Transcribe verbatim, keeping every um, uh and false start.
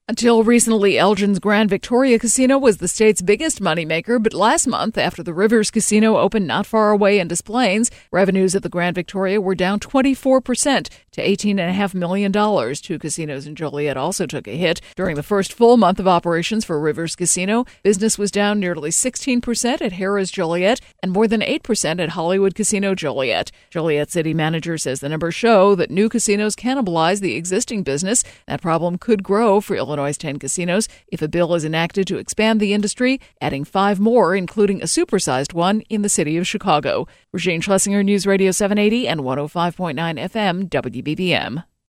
Until recently, Elgin's Grand Victoria Casino was the state's biggest moneymaker, but last month, after the Rivers Casino opened not far away in Des Plaines, revenues at the Grand Victoria were down twenty-four percent to eighteen point five million dollars. Two casinos in Joliet also took a hit. During the first full month of operations for Rivers Casino, business was down nearly sixteen percent at Harrah's Joliet and more than eight percent at Hollywood Casino Joliet. Joliet city manager says the numbers show that new casinos cannibalize the existing business. That problem could grow for Illinois. Illinois' ten casinos if a bill is enacted to expand the industry, adding five more, including a supersized one in the city of Chicago. Regine Schlesinger, News Radio seven eighty and one oh five point nine F M, W B B M.